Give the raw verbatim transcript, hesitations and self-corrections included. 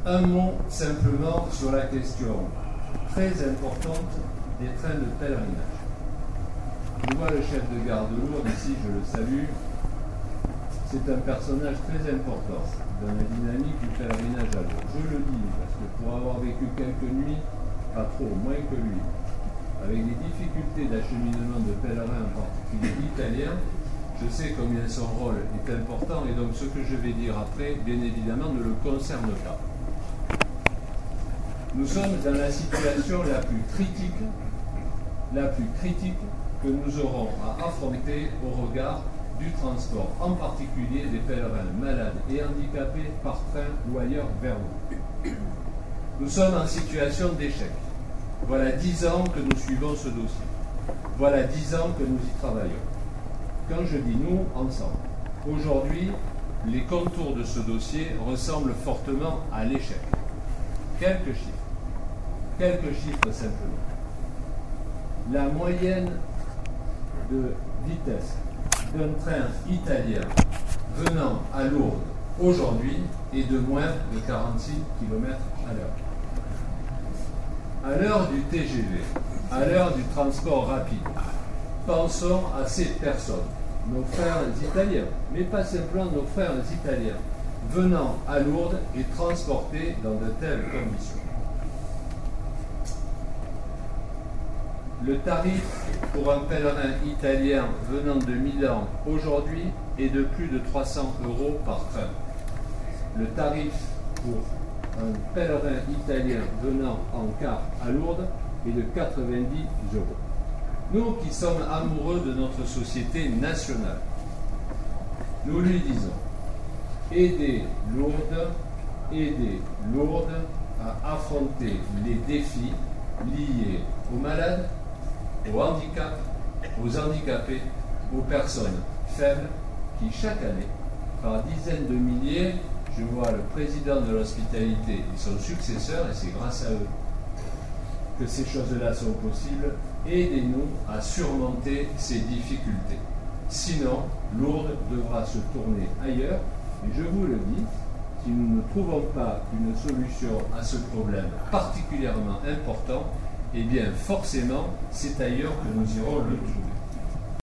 Un mot simplement sur la question très importante des trains de pèlerinage. Je vois le chef de gare de Lourdes ici, je le salue. C'est un personnage très important dans la dynamique du pèlerinage à Lourdes. Je le dis parce que pour avoir vécu quelques nuits, pas trop, moins que lui, avec des difficultés d'acheminement de pèlerins, en particulier italiens, je sais combien son rôle est important et donc ce que je vais dire après, bien évidemment, ne le concerne pas. Nous sommes dans la situation la plus critique, la plus critique que nous aurons à affronter au regard du transport, en particulier des pèlerins malades et handicapés par train ou ailleurs vers nous. Nous sommes en situation d'échec. Voilà dix ans que nous suivons ce dossier. Voilà dix ans que nous y travaillons. Quand je dis nous, ensemble, aujourd'hui, les contours de ce dossier ressemblent fortement à l'échec. Quelques chiffres. Quelques chiffres simplement. La moyenne de vitesse d'un train italien venant à Lourdes aujourd'hui est de moins de quarante-six kilomètres à l'heure. À l'heure du T G V, à l'heure du transport rapide, pensons à ces personnes, nos frères italiens, mais pas simplement nos frères italiens, venant à Lourdes et transportés dans de telles conditions. Le tarif pour un pèlerin italien venant de Milan aujourd'hui est de plus de trois cents euros par train. Le tarif pour un pèlerin italien venant en car à Lourdes est de quatre-vingt-dix euros. Nous qui sommes amoureux de notre société nationale, nous lui disons, aidez Lourdes, aidez Lourdes à affronter les défis liés aux malades, aux handicaps, aux handicapés, aux personnes faibles qui chaque année, par dizaines de milliers, je vois le président de l'hospitalité et son successeur, et c'est grâce à eux que ces choses-là sont possibles, aidez-nous à surmonter ces difficultés. Sinon, Lourdes devra se tourner ailleurs, et je vous le dis, si nous ne trouvons pas une solution à ce problème particulièrement important, eh bien forcément, c'est ailleurs que nous irons le trouver.